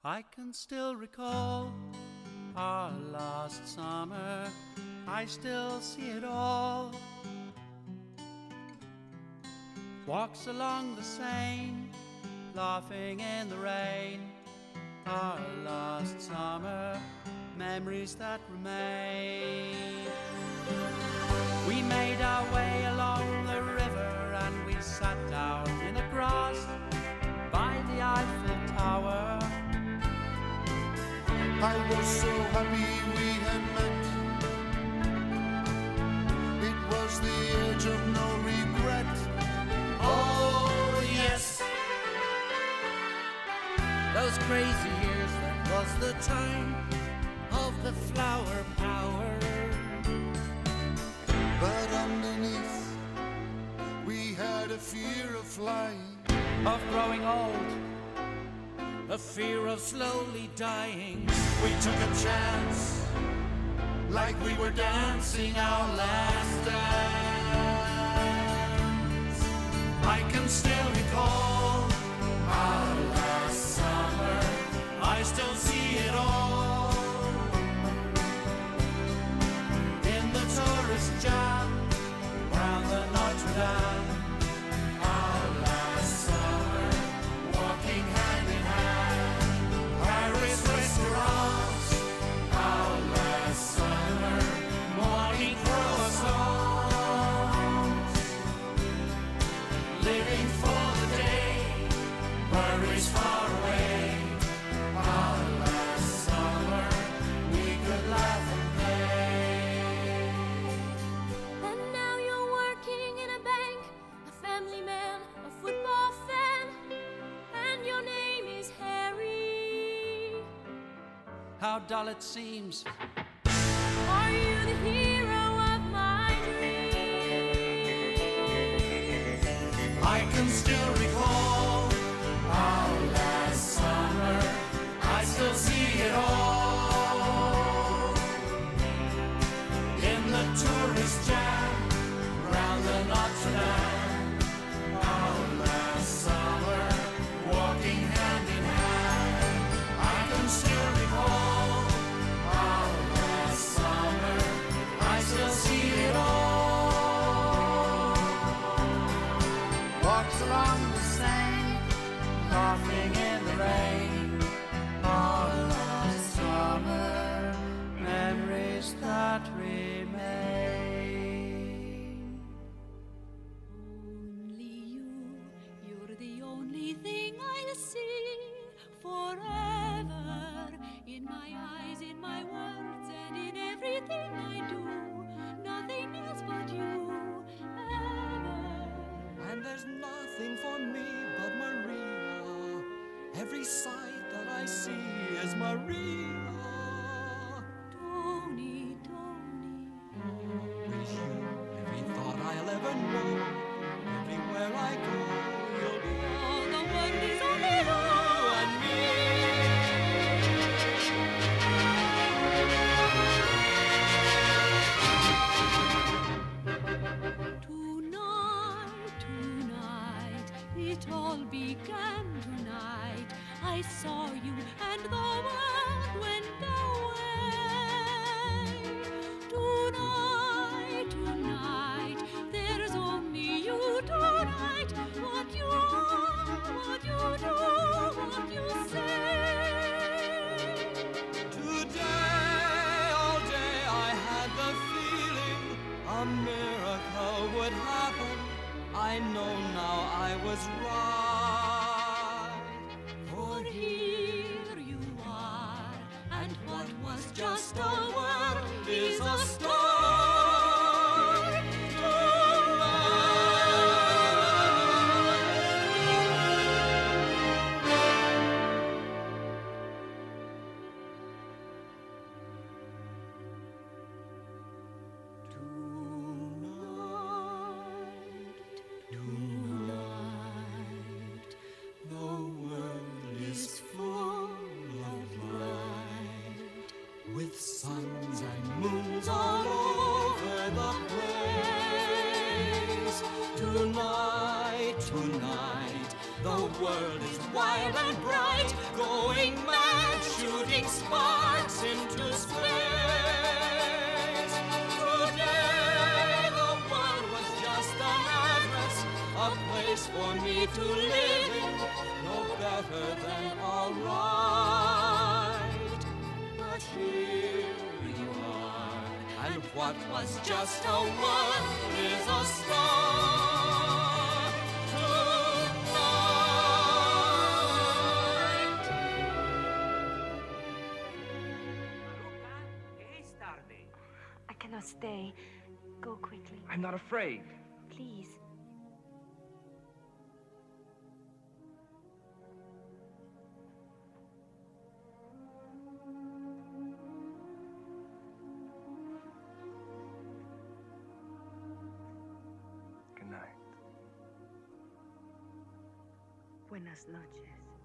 I can still recall our last summer, I still see it all. Walks along the Seine, laughing in the rain. Our last summer, memories that remain. We made our way along the river and we sat down in the grass by the Eiffel Tower. I was so happy we had met. It was the age of no regret. Oh yes, those crazy years, that was the time of the flower power. But underneath we had a fear of flying, of growing old, a fear of slowly dying. we took a chance, like we were dancing our last dance. I can still recall our last summer, I still see it all. In the tourist jam round the Notre Dame. Our last summer, walking hand in hand. Paris restaurants. Our last summer, morning croissants. Living for the day, worries far away. Our last summer, we could laugh and play. And now you're working in a bank, a family man, a football fan, and your name is Harry. How dull it seems. Are you the hero of my dreams? I can still recall our last summer, I still see it all. In the tourist jam round the Notre Dame. Our last summer, walking hand in hand. I can still recall our last summer, I still see it all. Walks along the Seine, laughing in the rain. Our last summer, memories that remain. Only you're the only thing I'll see forever. In my eyes, in my words, and in everything I do. Nothing else but you, ever. And there's nothing for me but Maria. Every sight that I see is Maria. Tony, Tony. With you, every thought I'll ever know. Everywhere I go, you'll be All the world is only you and me. Tonight, tonight, it all began tonight. I saw you and the world went away. Tonight, tonight, there's only you tonight. What you are, what you do, what you say. Today, all day, I had the feeling a miracle would happen. I know now I was right. For here you are, and what was just a word is a star. Tonight, the world is full of light, with suns and moons all over the place. Tonight, tonight, the world is wild and bright, going mad. what was just a one is a star tonight. I cannot stay. Go quickly. I'm not afraid. Please. Good night. Buenas noches.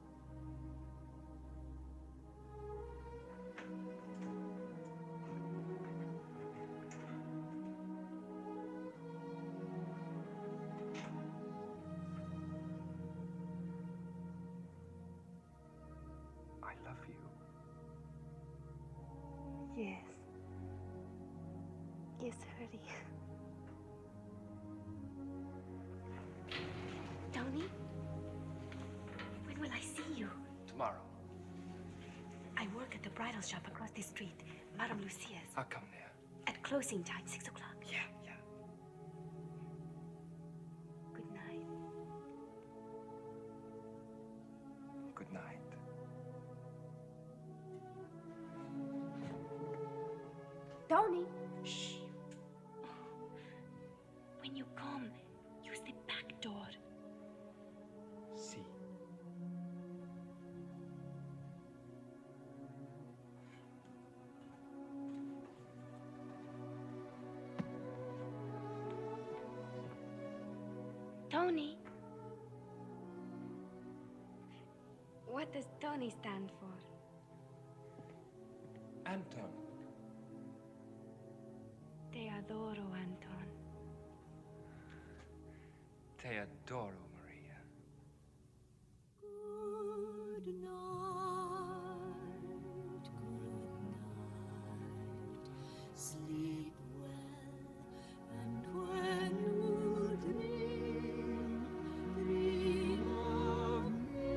I love you. Yes. Yes, hurry. Tony? When will I see you? Tomorrow. I work at the bridal shop across the street, Madame Lucia's. I'll come there. At closing time, 6 o'clock. Yeah. Good night. Good night. Tony! Shh. When you come, use the back door. See. Tony. What does Tony stand for? Anton. Te adoro, Anton. Te adoro, Maria. Good night, sleep well, and when you dream of me.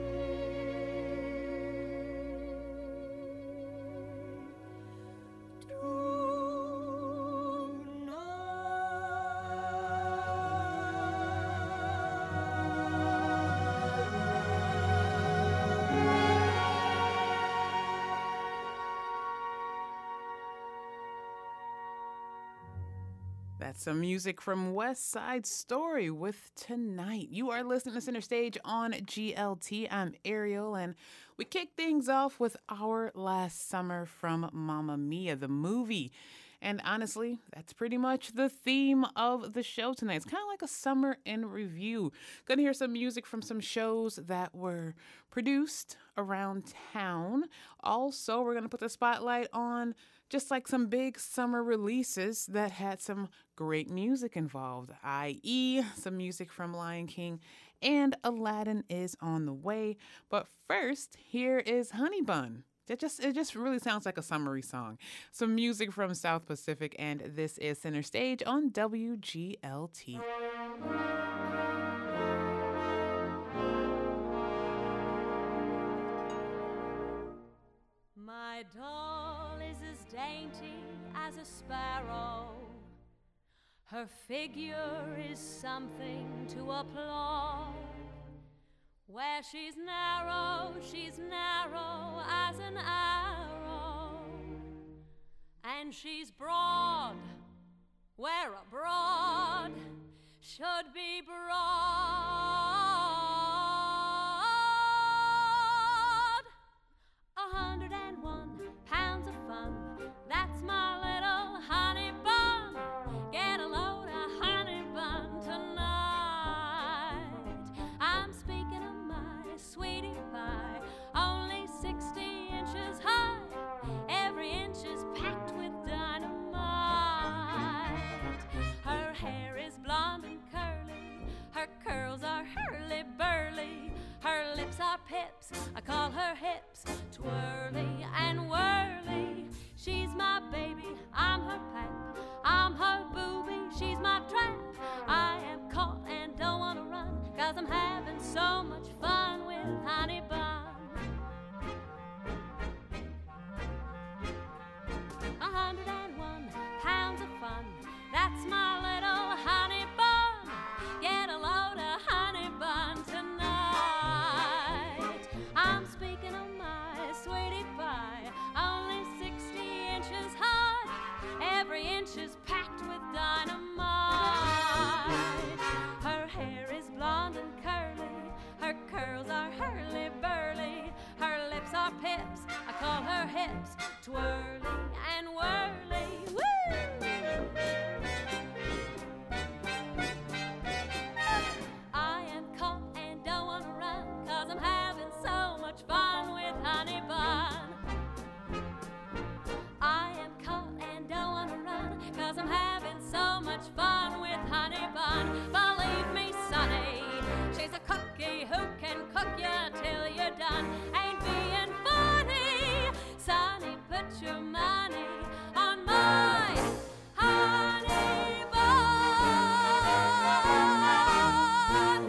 That's some music from West Side Story with Tonight. You are listening to Center Stage on GLT. I'm Ariel, and we kick things off with Our Last Summer from Mamma Mia, the movie. And honestly, that's pretty much the theme of the show tonight. It's kind of like a summer in review. Gonna hear some music from some shows that were produced around town. Also, we're gonna put the spotlight on just like some big summer releases that had some great music involved, i.e. some music from Lion King and Aladdin is on the way. But first, here is Honey Bun. It just really sounds like a summery song. Some music from South Pacific, and this is Center Stage on WGLT. My doll is as dainty as a sparrow. Her figure is something to applaud. Where she's narrow as an arrow. And she's broad, where a broad should be broad. 101 pounds of fun, that's my little honey bun. Get a load of honey bun tonight. I'm speaking of my sweetie pie, only 60 inches high. Every inch is packed with dynamite. Her hair is blonde and curly, her curls are hurly-burly. Her lips are pips, I call her hips twirly and whirly. She's my baby, I'm her pap, I'm her booby, she's my trap. I am caught and don't wanna run, 'cause I'm having so much fun with Honey Bun. 101 pounds of fun. inches packed with dynamite. Her hair is blonde and curly, her curls are hurly-burly, her lips are pips, I call her hips twirly and whirly. Woo! I am caught and don't want to run, 'cause I'm having so much fun with Honey Bun. I am caught and don't want to run, 'cause I'm having so much fun with Honey Bun. Believe me, Sonny, she's a cookie who can cook you till you're done. Ain't being funny, Sonny, put your money on my Honey Bun.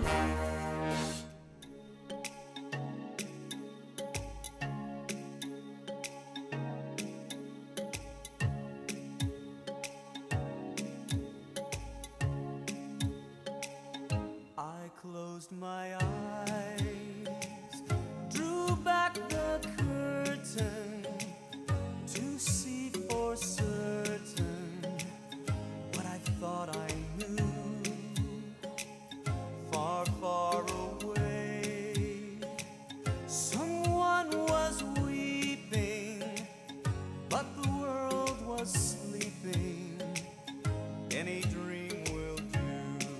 I closed my eyes, drew back the curtain to see for certain what I thought I knew. Far, far away, someone was weeping, but the world was sleeping. Any dream will do.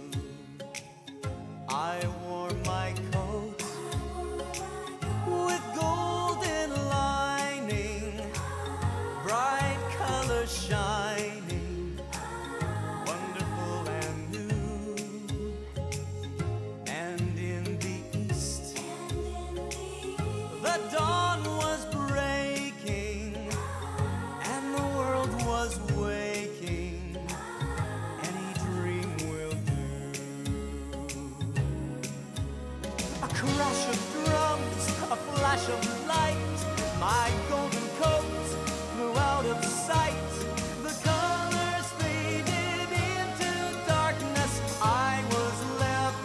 I wore my coat with golden lining, bright colors shining, wonderful and new. And in the east, the dawn was breaking, and the world was waking. Any dream will do. A crash of drums, a flash of light, my golden coat flew out of sight. The colors faded into darkness, I was left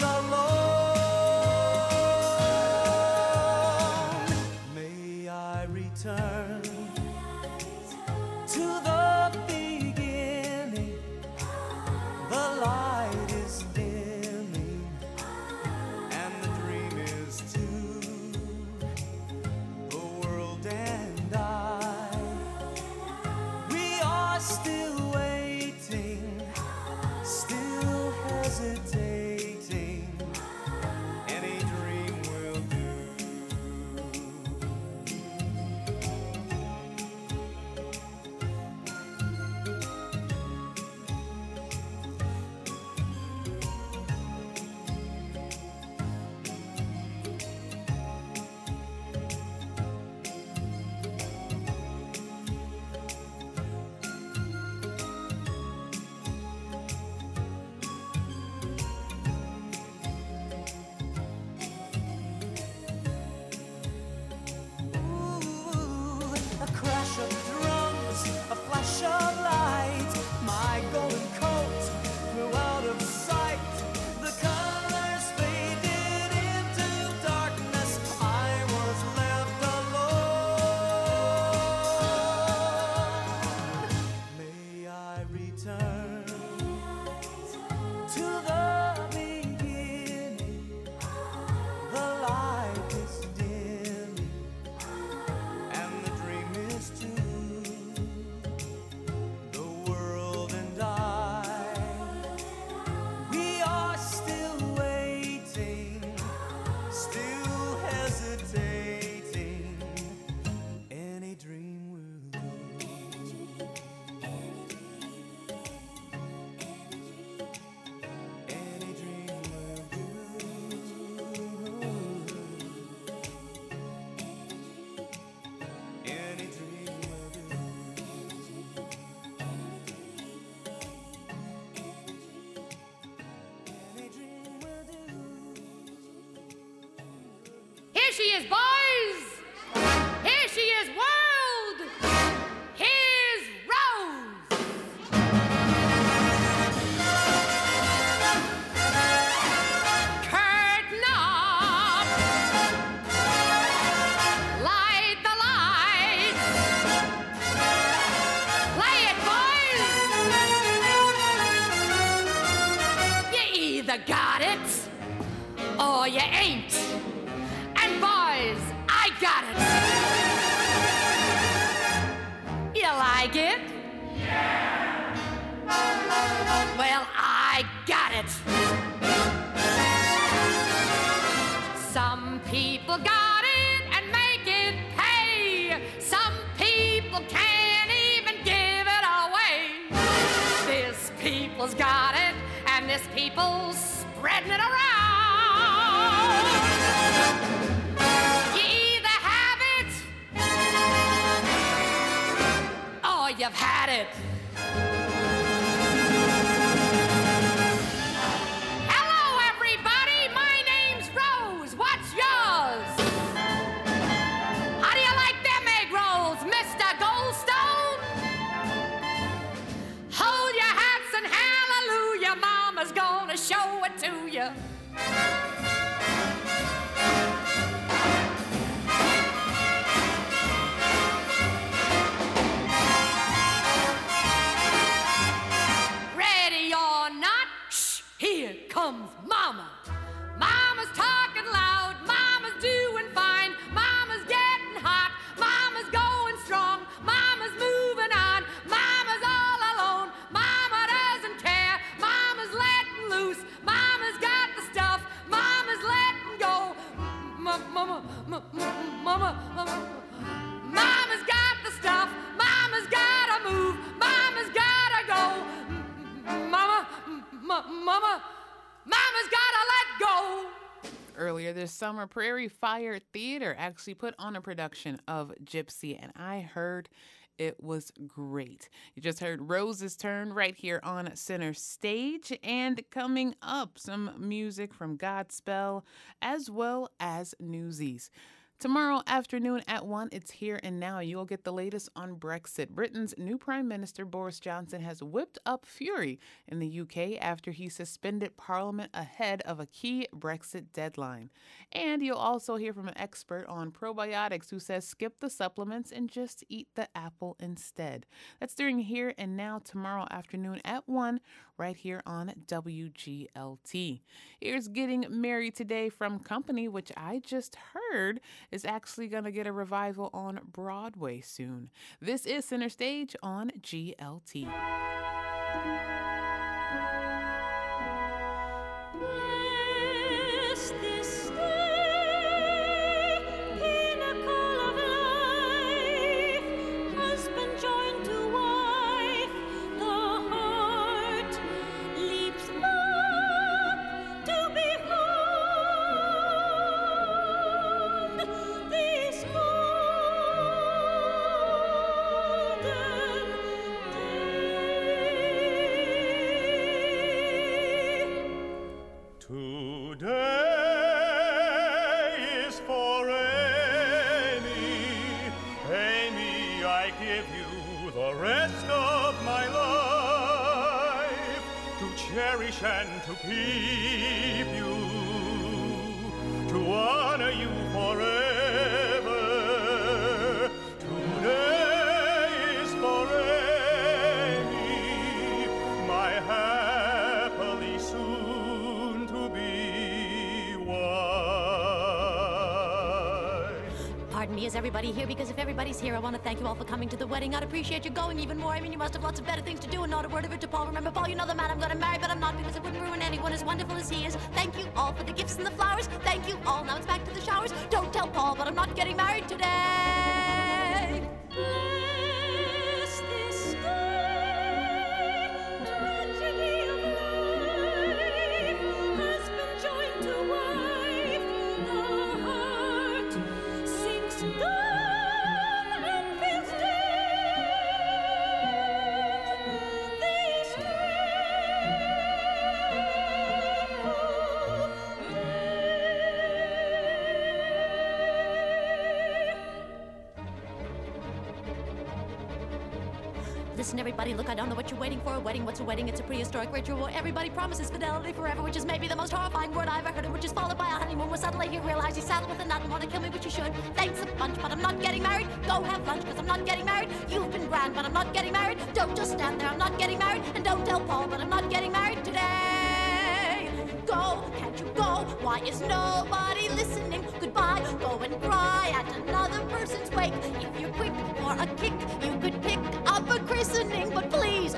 alone. May I return to the beginning. The light is dimming, and the dream is too. The world and I, we are still waiting, still hesitating. Any dream will do. Ooh, a crash of drums, a flash of light, my golden coat flew out of sight. The colors faded into darkness, I was left alone. May I return to the beginning. The light is dimming, and the dream is too. The world and I, we are still waiting, still hesitating. Any dream will do. Any dream will do. Any dream will do. Any dream will do. Here she is, boys! Here she is, world! Here's Rose! Curtain up! Light the lights! Play it, boys! like it? Well, I got it. Some people got it and make it pay. Some people can't even give it away. This people's got it and this people's spreading it around. You either have it or you've had it. Hello, everybody. My name's Rose. What's yours? How do you like them egg rolls, Mr. Goldstone? Hold your hats and hallelujah. Mama's gonna show it to you. Ready or not, shh, here comes Mama. Mama's talking loud, Mama's doing fine, Mama's getting hot, Mama's going strong, Mama's moving on, Mama's all alone, Mama doesn't care, Mama's letting loose, Mama's got the stuff, Mama's letting go. Mama's got the stuff, Mama's gotta move, Mama's gotta go. Mama's gotta let go. Earlier this summer, Prairie Fire Theater actually put on a production of Gypsy, and I heard it was great. You just heard Rose's Turn right here on Center Stage, and coming up, some music from Godspell as well as Newsies. Tomorrow afternoon at 1, it's Here and Now. You'll get the latest on Brexit. Britain's new Prime Minister Boris Johnson has whipped up fury in the UK after he suspended Parliament ahead of a key Brexit deadline. And you'll also hear from an expert on probiotics who says skip the supplements and just eat the apple instead. That's during Here and Now tomorrow afternoon at 1 right here on WGLT. Here's Getting Married Today from Company, which I just heard is actually going to get a revival on Broadway soon. This is Center Stage on GLT. Bless this day, pinnacle of life, husband joined to wife, the heart leaps up to behold this golden Today is for Amy. Amy, I give you the rest of my life to cherish and to keep you, to honor you forever. Today is for Amy, my happily soon to be wife. Pardon me, is everybody here? Because if everybody's here, I want to thank you all for coming to the wedding. I'd appreciate you going even more. I mean, you must have lots of better things to do, and not a word of it to Paul. Remember, Paul, you know the man I'm going to marry, but I'm not, because it wouldn't ruin anyone as wonderful as he is. Thank you all for the gifts and the flowers. Thank you all. Now it's back to the showers. Don't tell Paul, but I'm not getting married today. Bless this day, tragedy of life, husband joined to wife, the heart sinks down and feels down. This Listen, everybody, look, I don't know what you're waiting for. A wedding, what's a wedding? It's a prehistoric ritual where everybody promises fidelity forever, which is maybe the most horrifying word I ever heard, and which is followed by a honeymoon where suddenly you realize you saddled with a nut and want to kill me, which you should. Thanks a bunch, but I'm not getting married. Go have lunch, because I'm not getting married. You've been grand, but I'm not getting married. Don't just stand there, I'm not getting married. And don't tell Paul, but I'm not getting married today. Go, can't you go? Why is nobody listening? Goodbye, go and cry at another person's wake. If you're quick for a kick, you could pick up a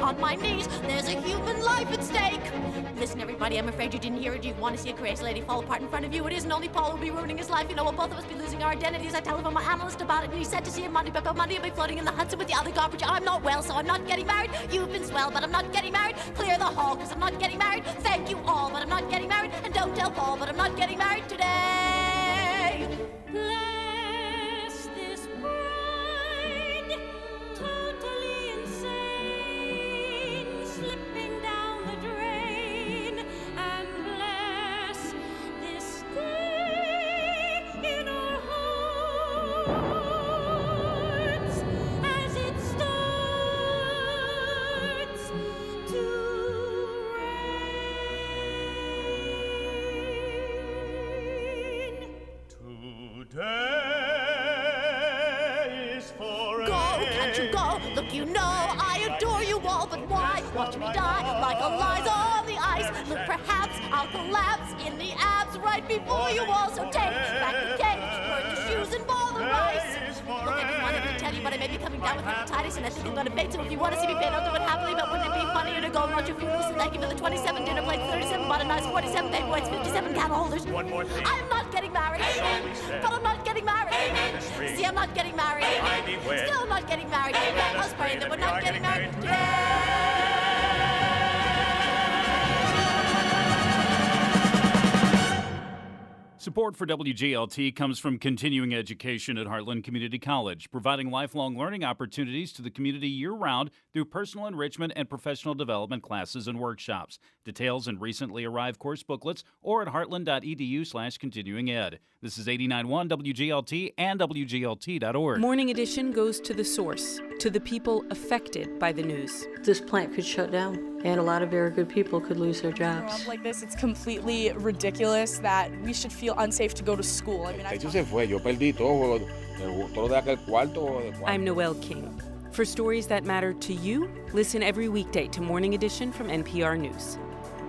on my knees. There's a human life at stake. Listen, everybody, I'm afraid you didn't hear it. You want to see a crazy lady fall apart in front of you. It isn't only Paul who'll be ruining his life. You know, we'll both of us be losing our identities. I telephoned my analyst about it, and he said to see him Monday, but Monday will be floating in the Hudson with the other garbage. I'm not well, so I'm not getting married. You've been swell, but I'm not getting married. Clear the hall, because I'm not getting married. Thank you all, but I'm not getting married. And don't tell Paul, but I'm not getting married today. Bless this bride, totally insane, slipping down the drain, and bless this day in our hearts as it starts to rain. Today is forever. Go, can't you go? Look, you know I adore you all, but why watch me die like a lies on the ice? Look, perhaps I'll collapse in the abs right before you all. So take back the cake, burn your shoes and boil the rice. Look, I didn't want to tell you, but I may be coming down with hepatitis, and I think I'm going to faint. So if you want to see me faint, I'll do it happily. But wouldn't it be funnier to go and watch your funeral? So thank you for the 27 dinner plates, 37 button knives, 47 paperweights, 57 candle holders. One more thing. I'm not getting married. But I'm not getting married. See, I'm not getting married. Still not getting married. I was praying that we're not getting married today. Support for WJLT comes from continuing education at Heartland Community College, providing lifelong learning opportunities to the community year-round through personal enrichment and professional development classes and workshops. Details in recently arrived course booklets or at heartland.edu/continuinged. This is 89.1 WJLT and WJLT.org. Morning Edition goes to the source, to the people affected by the news. This plant could shut down, and a lot of very good people could lose their jobs. Like this, it's completely ridiculous that we should feel unsafe to go to school. I mean, I'm Noelle King. For stories that matter to you, listen every weekday to Morning Edition from NPR News.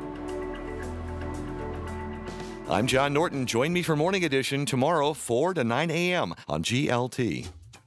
I'm John Norton. Join me for Morning Edition tomorrow, 4 to 9 a.m. on GLT.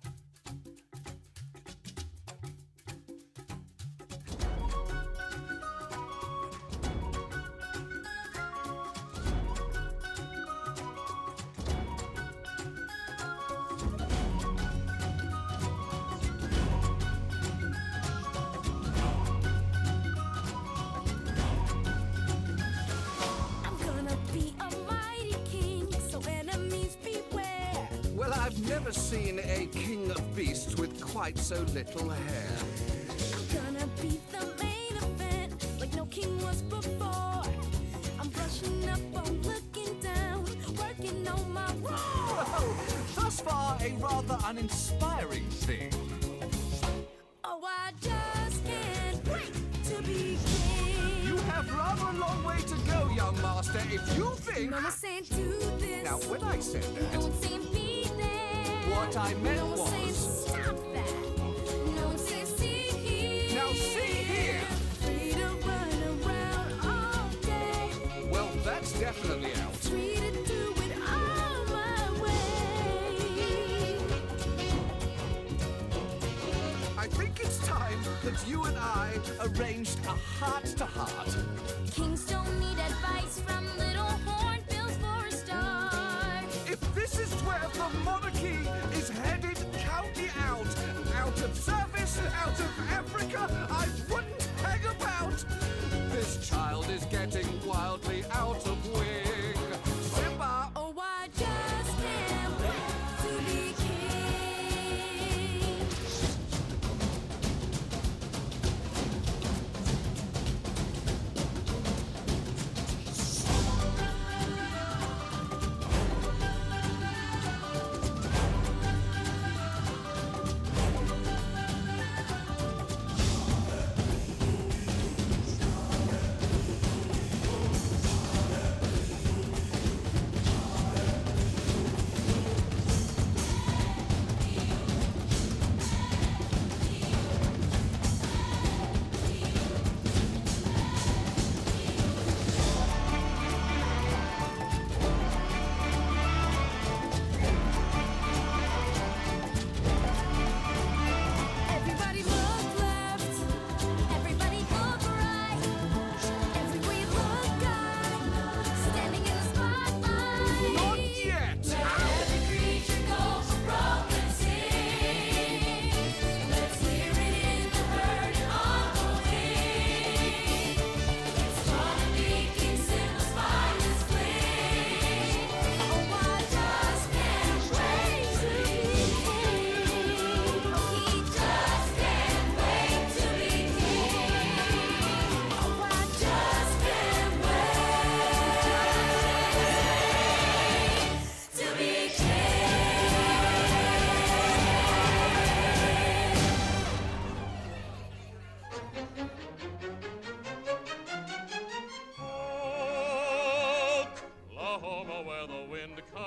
So little hair. I'm gonna be the main event, like no king was before. I'm brushing up, I'm looking down, working on my role. Thus far, a rather uninspiring thing. Oh, I just can't wait to be king. You have rather a long way to go, young master. If you think... No one saying do this. Now, when I said that... No one saying be there. What I meant no one was... saying stop that. Now see here! Free to run around all day. Well, that's definitely out. Free to do it all my way. I think it's time that you and I arranged a heart-to-heart. Kings don't need advice from little hornbills for a start. If this is where the monarchy is headed, count me out. Out of service, out of Africa, I wouldn't hang about. This child is getting wildly out of wing. Simba! Oh, I just can't wait to be king.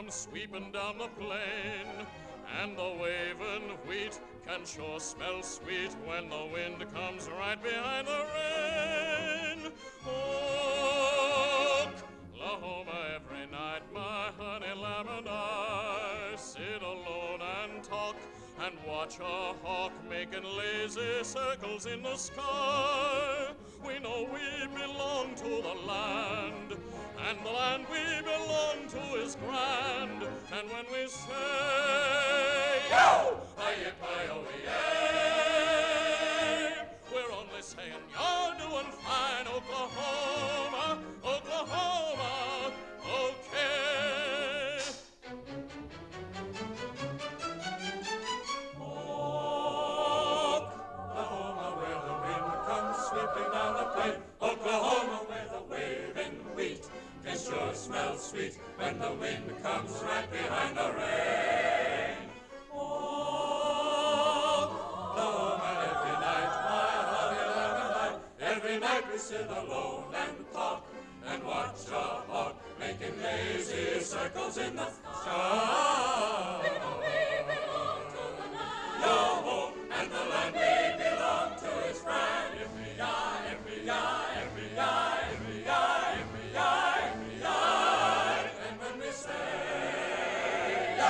comes sweeping down the plain, and the waving wheat can sure smell sweet when the wind comes right behind the rain. Oklahoma, every night my honey lamb and I sit alone and talk and watch a hawk making lazy circles in the sky. We know we belong to the land, and the land we belong to is grand. And when we say, yo, aye-yi-pie-oh-yay, we're only saying you're doing fine, Oklahoma, Oklahoma, okay. Oklahoma, where the wind comes sweeping down the plain, Oklahoma, where the waving wheat can sure smell sweet when the wind comes right behind the rain. Oklahoma, every night, my honey lamb and I, every night we sit alone and talk and watch a hawk making lazy circles in the sky. Yo-ho, and the land we belong to is grand. Every-eye, every-eye, every-eye, every-eye, every-eye, every-eye. And when we say, yo,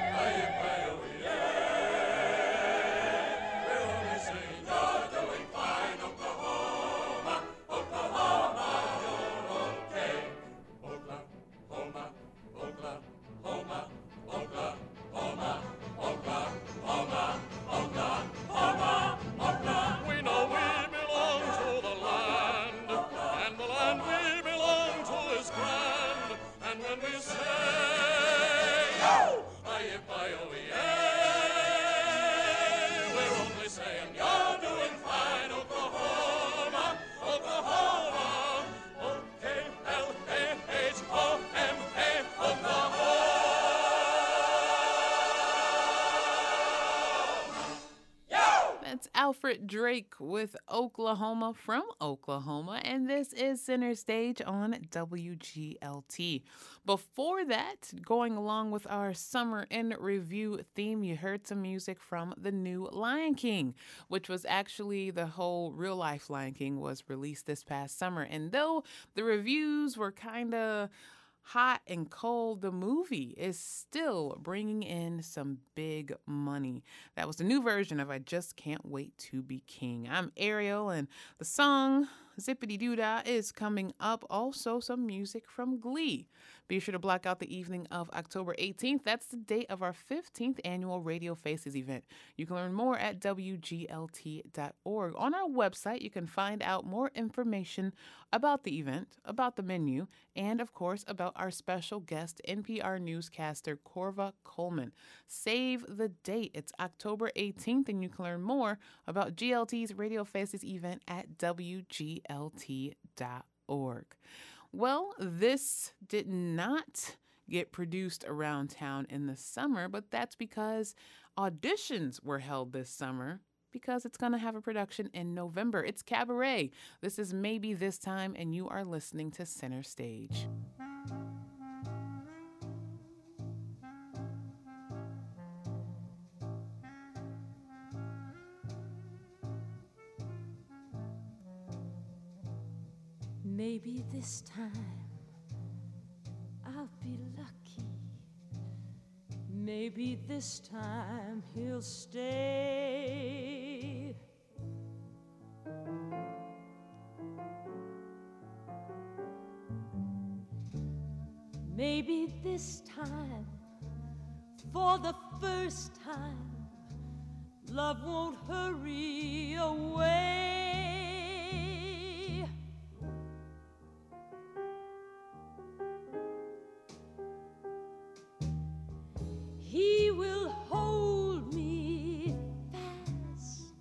aye-yi-pie-oh-yay, we're only saying you're doing fine, Oklahoma, Oklahoma, you're okay. Oklahoma, Oklahoma, Oklahoma, Oklahoma, Oklahoma, Oklahoma. We know we belong to the land, and the land we belong to is grand. And when we say, yo, aye-yi-pie-oh-yay, we're only saying you're doing fine, Oklahoma, Oklahoma, O-K-L-A-H-O-M-A, Oklahoma. That's Alfred Drake with Oklahoma from Oklahoma, and this is Center Stage on WGLT. Before that, going along with our Summer in Review theme, you heard some music from the new Lion King, which was actually the whole real-life Lion King was released this past summer. And though the reviews were kind of hot and cold, the movie is still bringing in some big money. That was the new version of I Just Can't Wait to Be King. I'm Ariel, and the song Zippity Doo Dah is coming up. Also, some music from Glee. Be sure to block out the evening of October 18th. That's the date of our 15th annual Radio Faces event. You can learn more at WGLT.org. On our website, you can find out more information about the event, about the menu, and of course, about our special guest, NPR newscaster Corva Coleman. Save the date. It's October 18th, and you can learn more about GLT's Radio Faces event at WGLT.org. Well, this did not get produced around town in the summer, but that's because auditions were held this summer because it's going to have a production in November. It's Cabaret. This is Maybe This Time, and you are listening to Center Stage. Maybe this time I'll be lucky. Maybe this time he'll stay. Maybe this time, for the first time, love won't hurry away. He will hold me fast.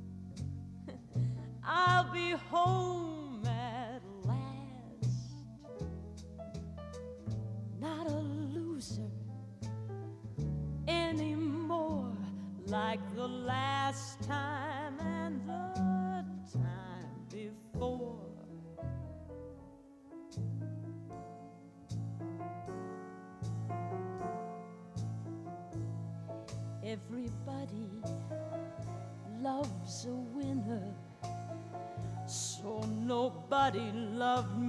I'll be home at last. Not a loser anymore, like the last time and the time before. Nobody loves a winner, so nobody loved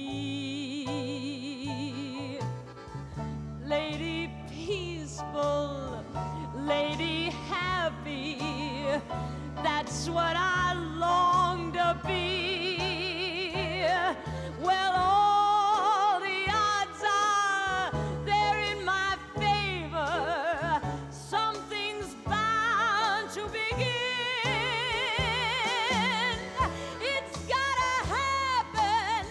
me. Lady peaceful, lady happy, that's what I long to be. Well, all the odds are they're in my favor. Something's bound to begin. It's gotta happen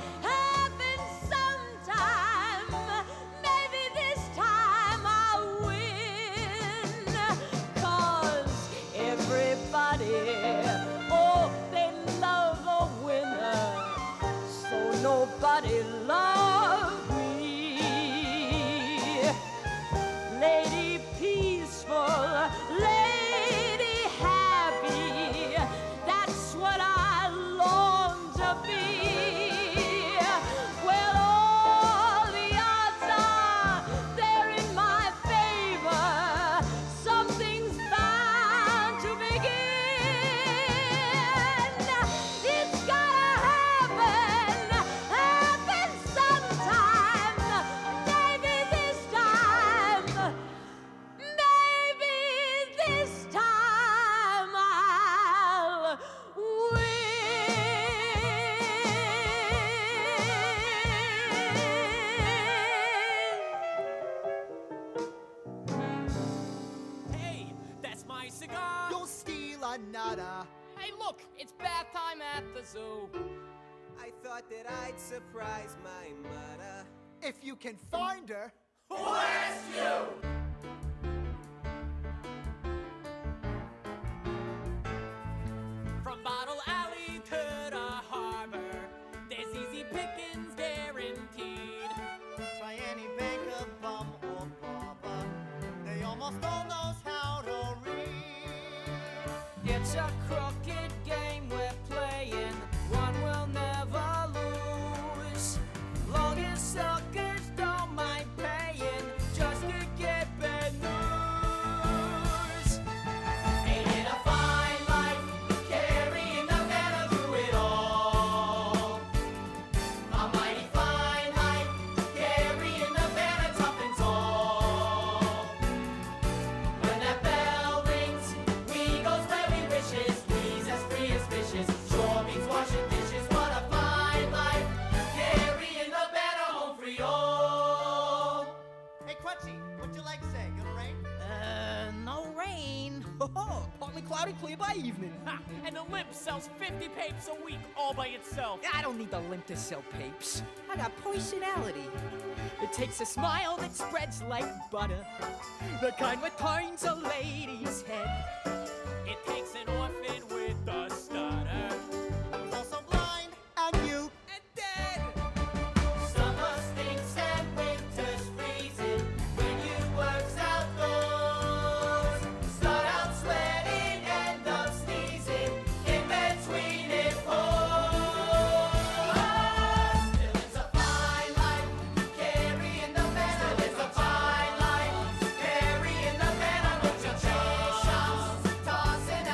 sometime. Maybe this time I'll win. 'Cause everybody, oh, they love a winner, so nobody loved me. Lady peaceful, lady happy, that's what I long to be. Well, all the odds are they're in my favor. Something's bound to begin. It's gotta happen sometime. Maybe this time I'll Hey, that's my cigar. You'll steal another. Hey, look, it's bath time at the zoo. I thought that I'd surprise my mother. If you can find her. Who asked you? From Bottle Alley to the harbor, there's easy pickings guaranteed. Try any banker, bum or robber, they almost all knows how to read. It's a crooked game we're playing, one we'll never lose. Long as suckers don't mind paying just to get bad news. Ain't it a fine life, carrying the banner through it all? A mighty fine life, carrying the banner tough and tall. When that bell rings, we go spread we wishes, we's as free as fishes, sure means washing dishes. What a fine life, carrying the banner home for y'all. Hey, Crunchy, what'd you like to say? Gonna rain? No rain. Partly cloudy, clear by evening. Ha! And the limp sells 50 papes a week all by itself. I don't need the limp to sell papes. I got personality. It takes a smile that spreads like butter, the kind that turns a lady's head. It takes an orphan with a stutter. Who's also blind and mute. And dead. Summer stinks and winter's freezing when you work's outdoors. Start out sweating, end up sneezing in between it pours. Still it's a fine life, carrying the banner. Still it's a fine life, carrying the banner. Look your shops, tossing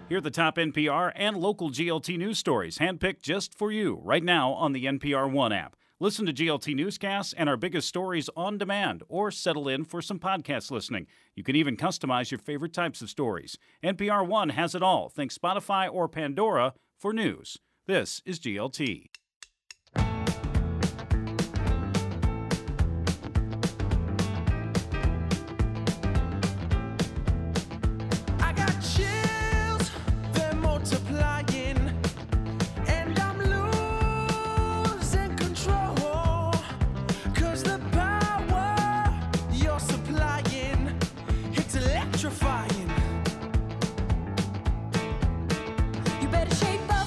Hear the top NPR and local GLT news stories handpicked just for you right now on the NPR One app. Listen to GLT newscasts and our biggest stories on demand, or settle in for some podcast listening. You can even customize your favorite types of stories. NPR One has it all. Think Spotify or Pandora for news. This is GLT. I got chills, they're multiplying, and I'm losing control. 'Cause the power you're supplying, it's electrifying. You better shape up.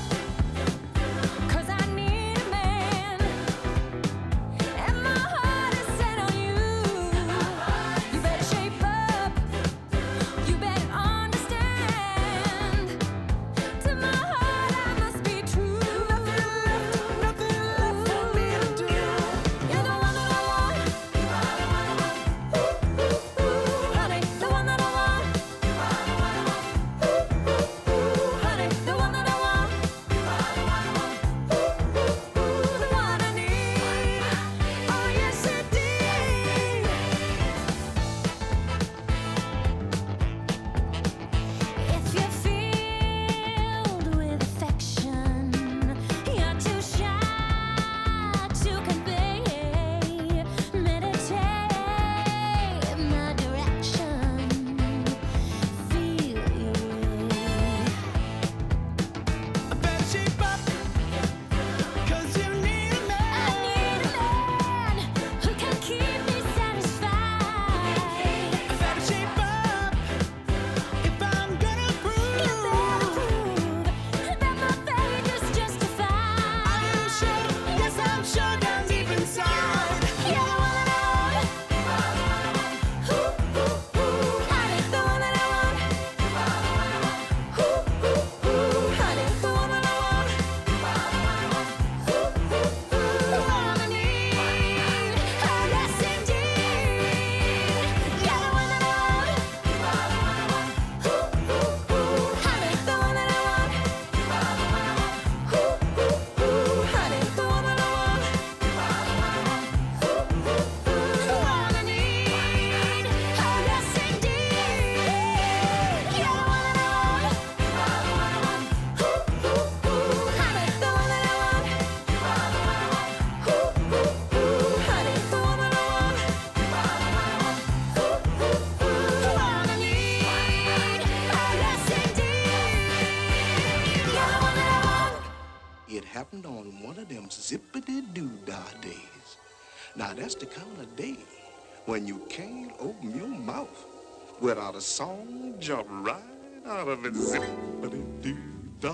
happened on one of them zippity-doo-dah days. Now, that's the kind of day when you can't open your mouth without a song jump right out of it. Zippity-doo-dah,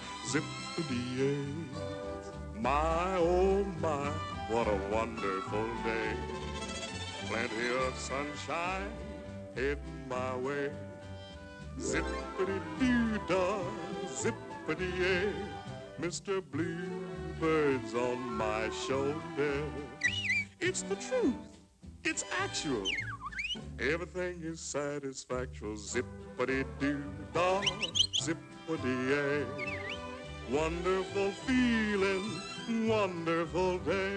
zippity-yay. My, oh my, what a wonderful day. Plenty of sunshine heading my way. Zippity-doo-dah, zippity-yay. Mr. Bluebird's on my shoulder. It's the truth. It's actual. Everything is satisfactual. Zippity-doo-dah, zippity-yay. Wonderful feeling, wonderful day.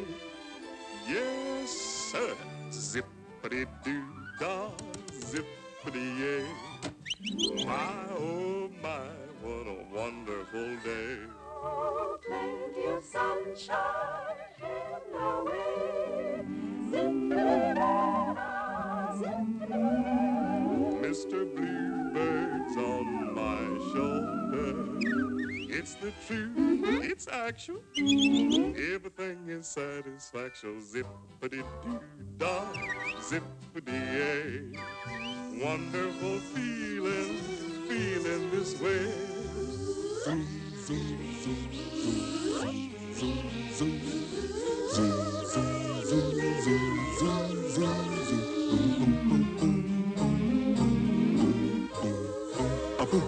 Yes, sir. Zippity-doo-dah, zippity-yay. My, oh my, what a wonderful day. Oh, plenty of sunshine in the way. Zippity-doo-dah, zippity-yay. Mr. Bluebird's on my shoulder. It's the truth, it's actual. Everything is satisfaction. Zippity-doo-dah, zippity-yay. Wonderful feeling, feeling this way. Zoom, zoom, zoom, zoom, zoom, zoom, zoom, zoom, zoom, zoom, zoom, zoom, zoom, boom, boom, boom, boom, boom, boom, boom, boom, boom.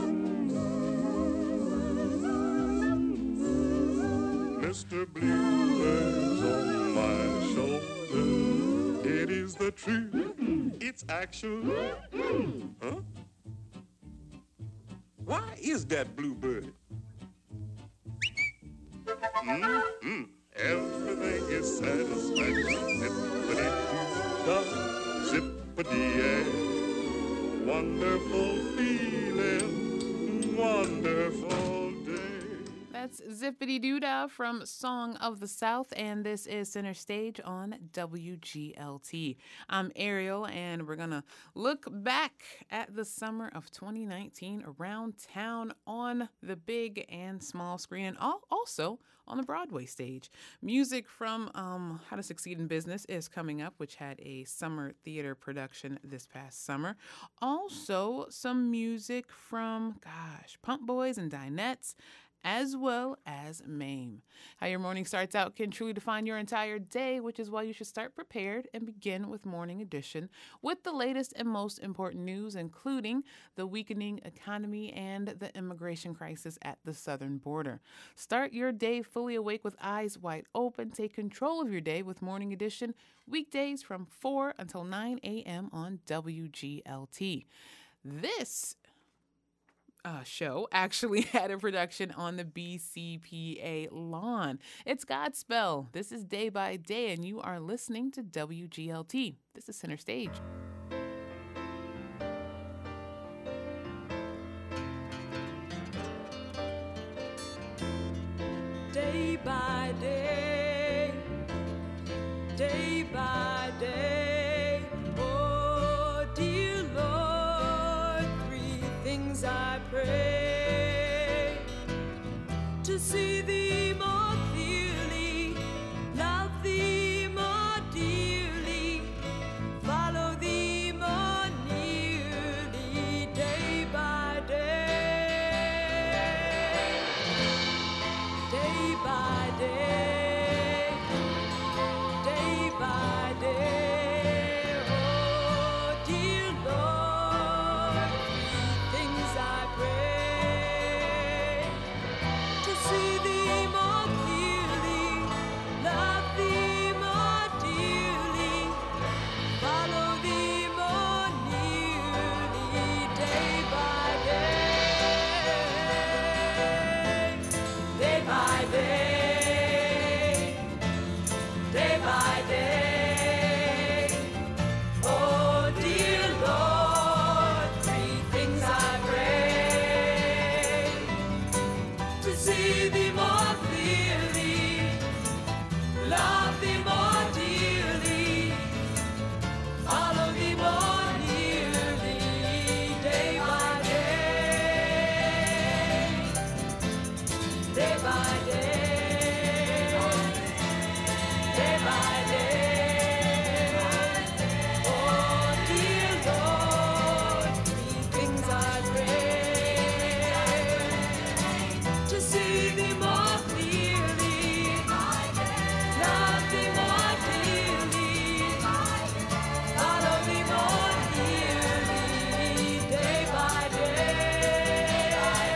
Mr. Bluebird's on my shoulder. It is the truth. It's actual. Huh? is that bluebird? Mm-hmm. Everything is satisfaction. Zippity-doo-dah, zippity-yay. Wonderful feeling, wonderful day. That's Zippity Doodah from Song of the South, and this is Center Stage on WGLT. I'm Ariel, and we're going to look back at the summer of 2019 around town on the big and small screen, and also on the Broadway stage. Music from How to Succeed in Business is coming up, which had a summer theater production this past summer. Also, some music from, Pump Boys and Dinettes, as well as MAME. How your morning starts out can truly define your entire day, which is why you should start prepared and begin with Morning Edition with the latest and most important news, including the weakening economy and the immigration crisis at the southern border. Start your day fully awake with eyes wide open. Take control of your day with Morning Edition, weekdays from 4 until 9 a.m. on WGLT. This show actually had a production on the BCPA lawn. It's Godspell. This is Day by Day, and you are listening to WGLT. This is Center Stage. Day by day, day by day, oh dear Lord, three things I pray: to see thee more clearly, love thee more dearly, follow thee more nearly, day by day, day by day, day by day, oh dear Lord, three things I pray: to see thee more clearly, love thee more dearly, follow thee more nearly, day by day, day by day, day by day, oh dear Lord, three things I pray: to see thee more clearly, love thee more dearly, follow thee more nearly, day by day, day by day, day by day, oh dear Lord, three things I pray: to see thee more clearly, love thee more dearly, follow thee more nearly, day by day,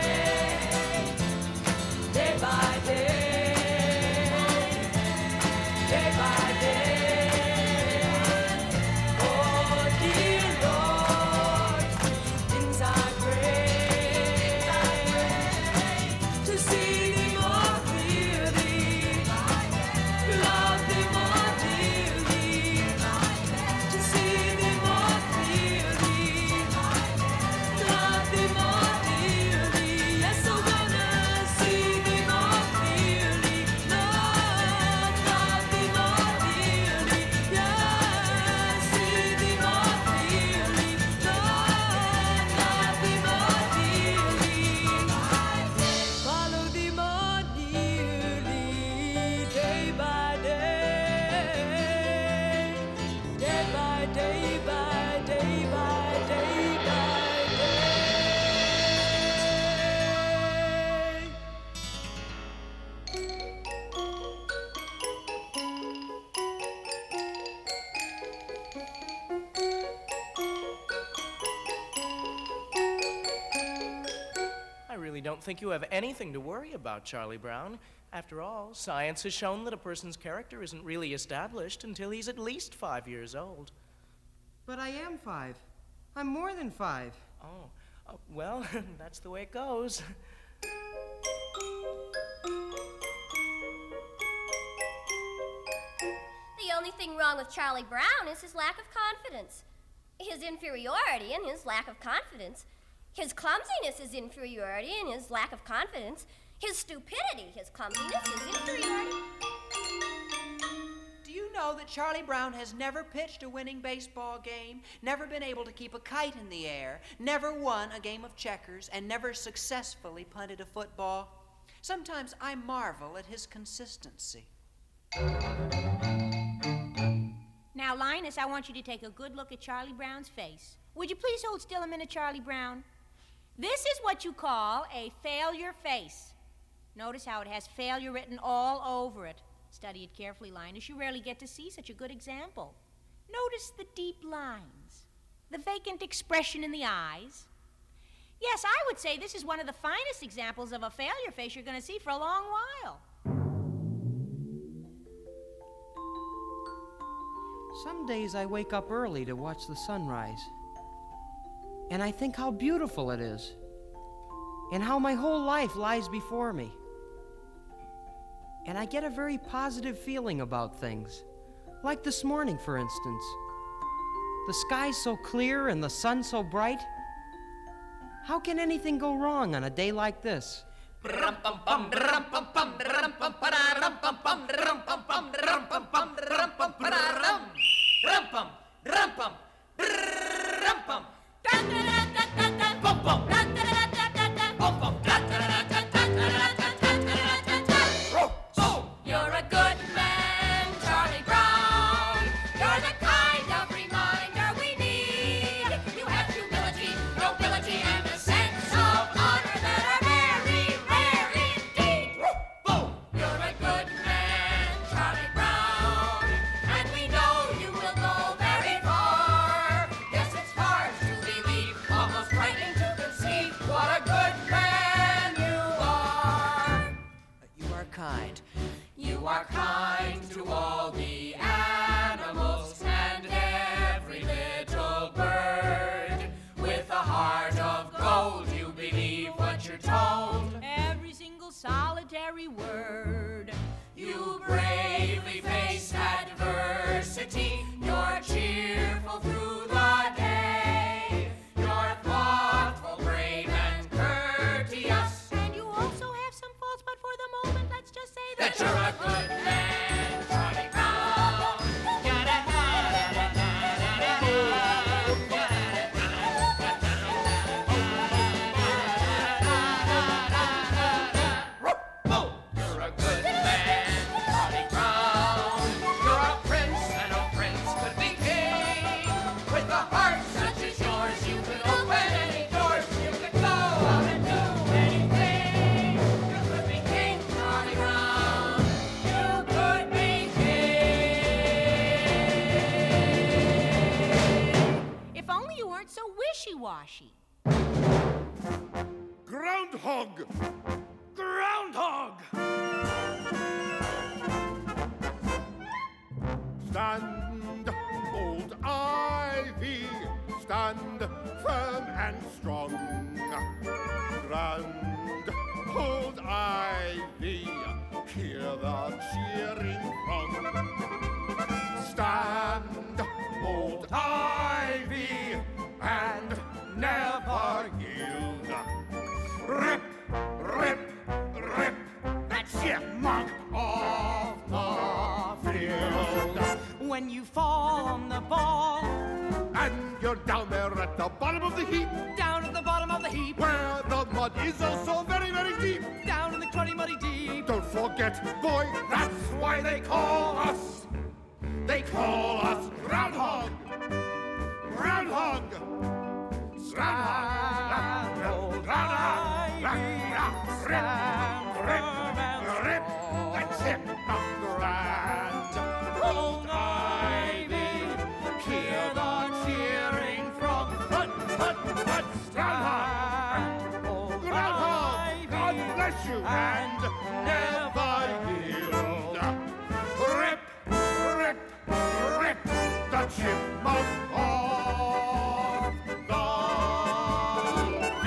day by day, day by day, oh dear Lord, three things I pray: to see thee more clearly, love thee more dearly, to see thee more clearly, love thee more dearly. Yes, I'm gonna see thee more clearly, Lord, love thee more dearly. Yes, see thee more clearly, Lord, love thee more dearly, follow thee more nearly, day by day, day by day, by day by day by day. I really don't think you have anything to worry about, Charlie Brown. After all, science has shown that a person's character isn't really established until he's at least 5 years old. But I am 5. I'm more than 5. Oh, Well, that's the way it goes. The only thing wrong with Charlie Brown is his lack of confidence. His inferiority and his lack of confidence. His clumsiness is inferiority and his lack of confidence. His stupidity, his clumsiness, his inferiority. Do you know that Charlie Brown has never pitched a winning baseball game, never been able to keep a kite in the air, never won a game of checkers, and never successfully punted a football? Sometimes I marvel at his consistency. Now, Linus, I want you to take a good look at Charlie Brown's face. Would you please hold still a minute, Charlie Brown? This is what you call a failure face. Notice how it has failure written all over it. Study it carefully, Linus. You rarely get to see such a good example. Notice the deep lines, the vacant expression in the eyes. Yes, I would say this is one of the finest examples of a failure face you're going to see for a long while. Some days I wake up early to watch the sunrise, and I think how beautiful it is, and how my whole life lies before me. And I get a very positive feeling about things, like this morning, for instance. The sky's so clear and the sun so bright. How can anything go wrong on a day like this? You're a good man, Charlie Brown. You're the kind of reminder we need. You have humility, nobility, and a sense of honor that are very rare indeed. You're a good man, Charlie Brown, and we know you will go very far. Yes, it's hard to believe, almost frightening to conceive what a good man you are. You are kind. You are kind to all the animals and every little bird. With a heart of gold, you believe what you're told. Every single solitary word. You bravely face adversity. You're cheerful through the day. You're thoughtful, brave, and courteous. And you also have some faults, but for the moment, let's just say That you're a good man, Charlie Brown. You're a good man, Charlie Brown. You're a prince, and a prince could be king. With a heart such as yours, you could open any doors. You could go out and do anything. You could be king, Charlie Brown. You could be king. If only you weren't so wishy-washy. Groundhog! Groundhog! Stand, old ivy, stand firm and strong. Grand, old ivy, hear the cheering throng. Stand, old ivy, and never yield. Rip, rip, rip, that chipmunk off the field. When you fall on the ball, And you're down there at the bottom of the heap, down at the bottom of the heap, where the mud is oh so very, very deep. down in the cruddy muddy deep. Don't forget, boy, that's why they call us Groundhog. Groundhog. Groundhog. Groundhog. Rip, rip, that chipmunk grand. Old ivy, hear the cheering from Hut, Groundhog. Groundhog, God bless you and never yield. Rip, rip, rip, the chipmunk off the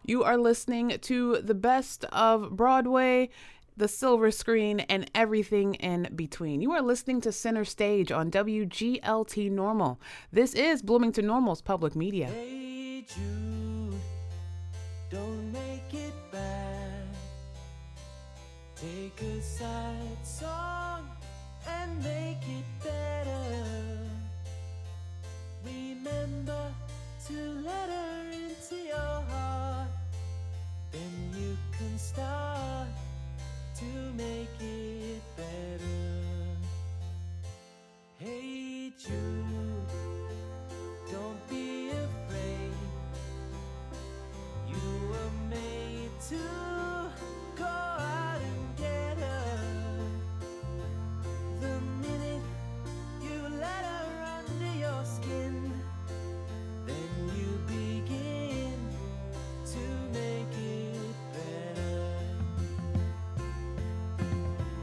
You are listening to the best of Broadway, the silver screen, and everything in between. You are listening to Center Stage on WGLT Normal. This is Bloomington Normal's public media. Hey Jude, don't make it bad. Take a sad song and make it better. Remember to let her into your heart. Then you can start to make it better. Hey Jude, don't be afraid. You were made to go out and get her. The minute you let her under your skin, then you begin to make it better.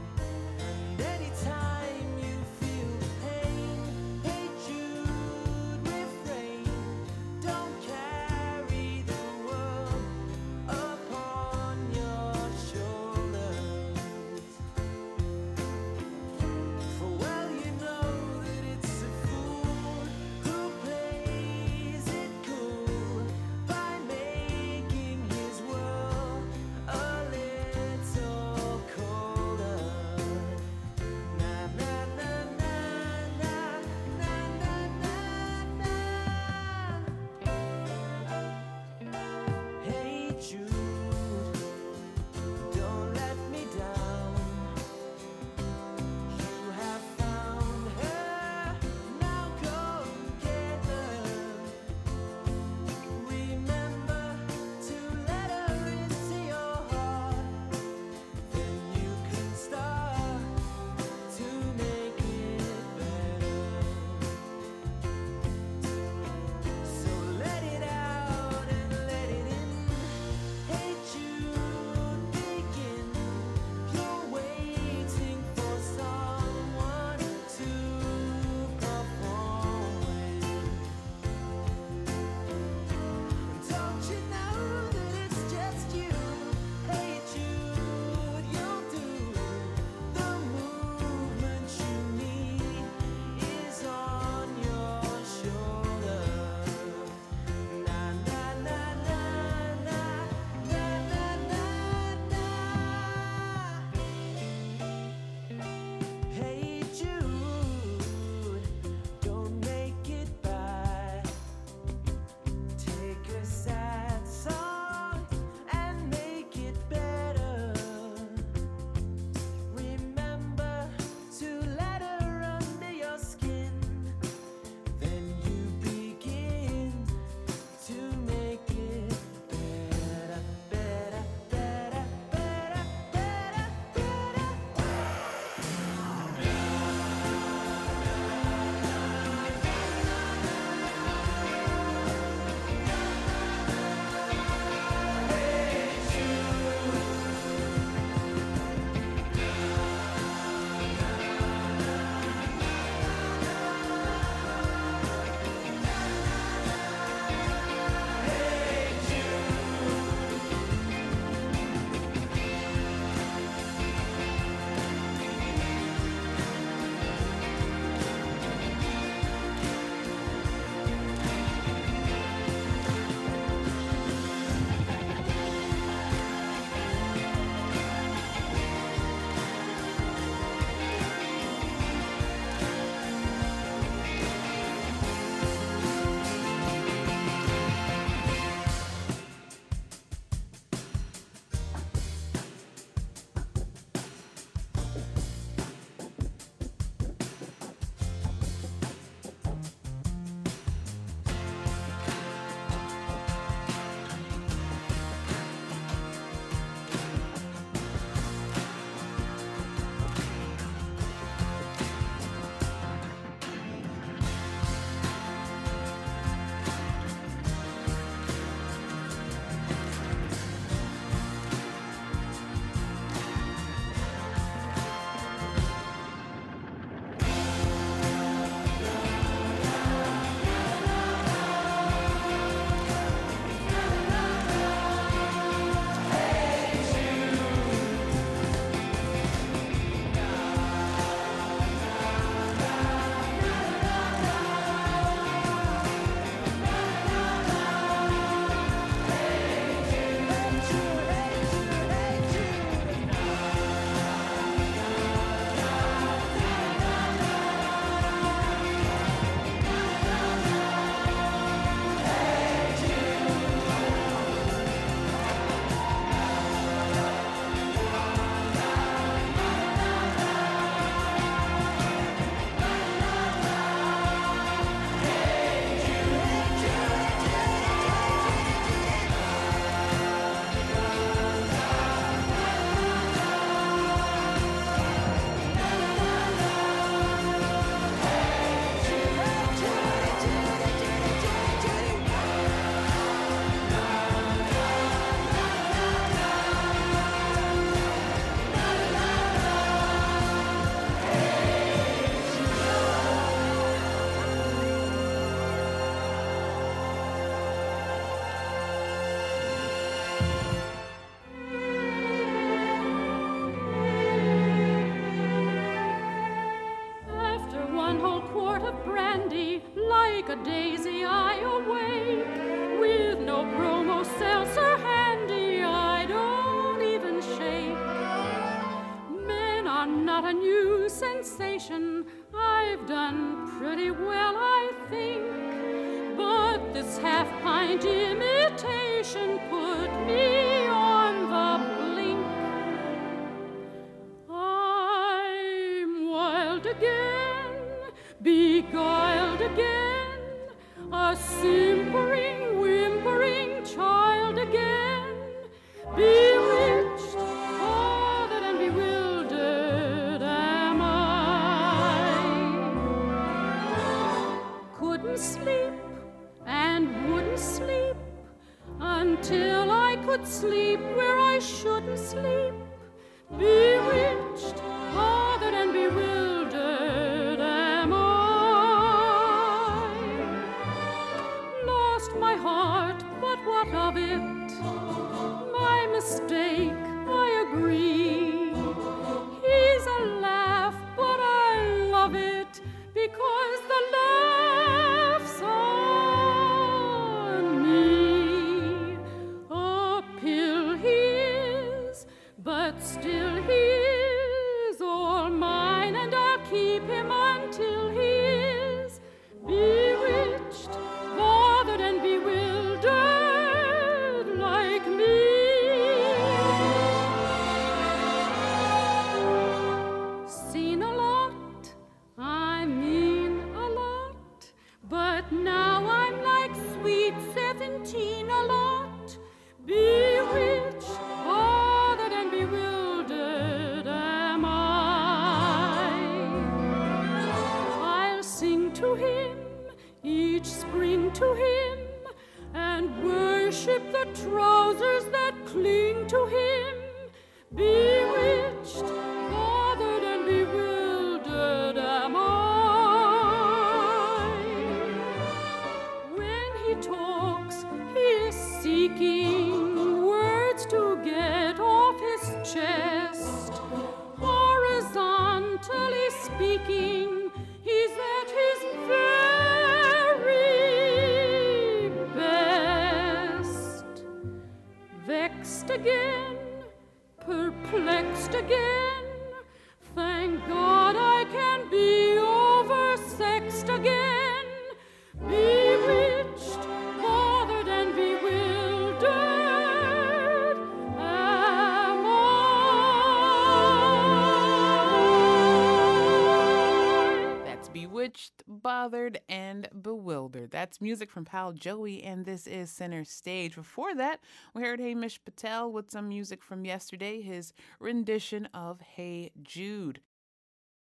brandy, like a daisy I awake. With no promo seltzer handy, I don't even shake. Men are not a new sensation, I've done pretty well, I think. But this half-pint imitation put me on the blink. I'm wild again, beguiled again, a simpering, whimpering child again, bewitched, bothered and bewildered am I. Couldn't sleep and wouldn't sleep until I could sleep where I shouldn't sleep. Bewitched, bothered and bewildered am I. Lost my heart, but what of it? My mistake, I agree. He's a laugh, but I love it because the laugh's on me. A pill he is, but still he is all mine, and I'll keep him until he is bewitched, bothered and bewildered like me. Seen a lot, I mean a lot, but now I'm like sweet 17 a lot, bewitched, bothered and bewildered am I. I'll sing to him each spring to him, and worship the trousers that cling to him, bewitched, bothered and bewildered am I. When he talks, he is seeking words to get off his chest. Horizontally speaking, he's at his very best. Vexed again, perplexed again, thank God I can be oversexed again, bewitched, bothered and bewildered am I. That's Bewitched, Bothered, and Bewildered. That's music from pal Joey, and this is Center Stage. Before that, we heard Hamish Patel with some music from yesterday, his rendition of Hey Jude.